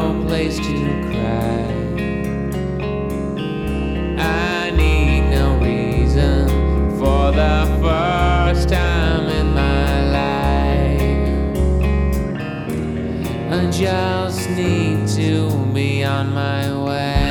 no place to cry. I need no reason for the first time in my life. I just need to be on my way.